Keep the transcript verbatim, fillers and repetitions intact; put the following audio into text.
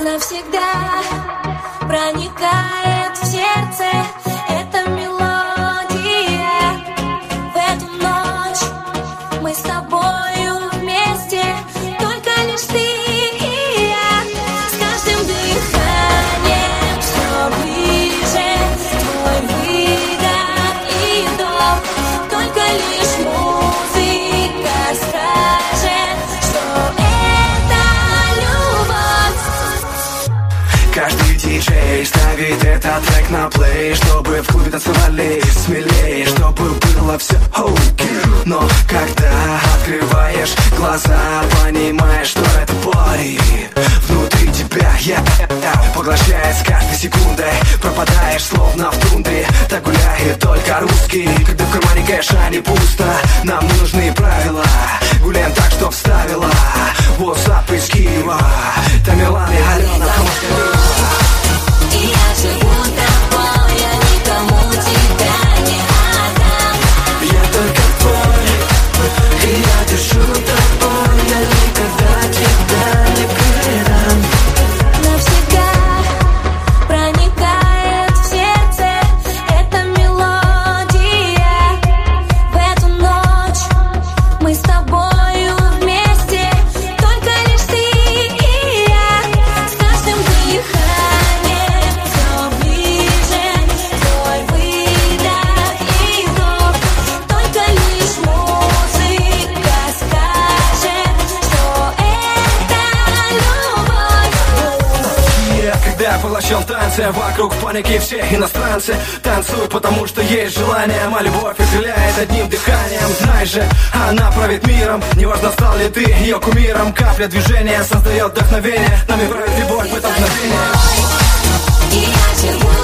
навсегда проникает в сердце эта мелодия. В эту ночь мы с тобою вместе, только лишь ты и я. С каждым дыханием все ближе твой выдох и вдох. Только лишь музыка скажет, что это любовь. Каждый диджей ставит этот трек на плей, чтобы в клубе танцевали смелее, чтобы было все окей. Но когда открываешь глаза, понимаешь, что это бой внутри тебя, я поглощает с каждой секундой. Пропадаешь словно в тундре, так гуляет только русский. Когда в кармане кэша не пусто, нам не нужны правила. Гуляем так, что вставила WhatsApp из Киева Тамерлан и Алена Хамаскалиева. И я живу тобой, я никому тебя не отдам. Я только твой, и я дышу тобой, я никогда тебя не предам. Навсегда проникает в сердце эта мелодия. В эту ночь мы с тобою вместе, только лишь ты и я. С каждым дыханием все ближе твой выдох и вдох. Только лишь музыка скажет, что это любовь. Я когда поглощен танцы, вокруг паники все иностранцы. Танцуют, потому что есть желание. Моя любовь исцеляет одним дыханием. Знай же, она правит миром. Неважно, стал ли ты ее кумиром. Капля движения создает вдохновение. Нами правит любовь в это мгновение. И я живу